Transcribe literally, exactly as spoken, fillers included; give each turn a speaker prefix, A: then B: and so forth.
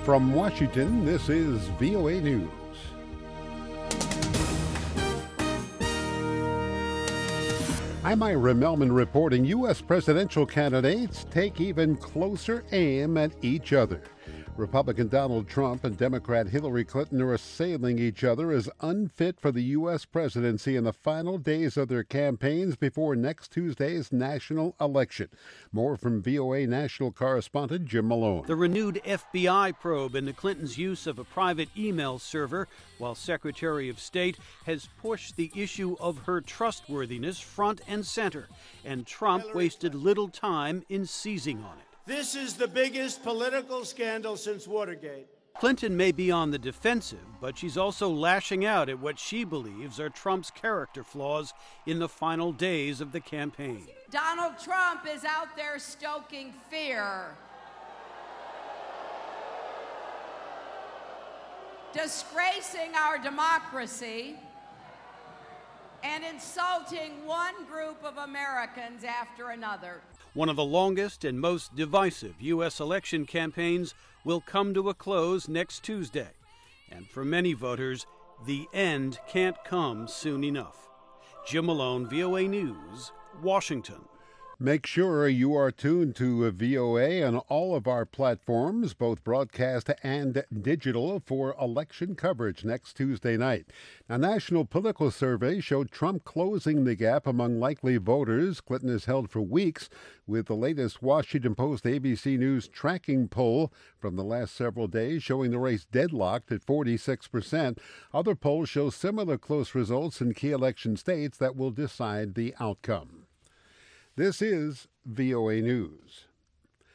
A: From Washington, this is V O A News. I'm Ira Melman reporting U S presidential candidates take even closer aim at each other. Republican Donald Trump and Democrat Hillary Clinton are assailing each other as unfit for the U S presidency in the final days of their campaigns before next Tuesday's national election. More from V O A national correspondent Jim Malone.
B: The renewed F B I probe into Clinton's use of a private email server while Secretary of State has pushed the issue of her trustworthiness front and center, and Trump wasted little time in seizing on it.
C: This is the biggest political scandal since Watergate.
B: Clinton may be on the defensive, but she's also lashing out at what she believes are Trump's character flaws in the final days of the campaign.
D: Donald Trump is out there stoking fear, disgracing our democracy, and insulting one group of Americans after another.
B: One of the longest and most divisive U S election campaigns will come to a close next Tuesday. And for many voters, the end can't come soon enough. Jim Malone, V O A News, Washington.
A: Make sure you are tuned to V O A on all of our platforms, both broadcast and digital, for election coverage next Tuesday night. Now, national political surveys showed Trump closing the gap among likely voters. Clinton has held for weeks, with the latest Washington Post A B C News tracking poll from the last several days showing the race deadlocked at forty-six percent. Other polls show similar close results in key election states that will decide the outcome. This is V O A News.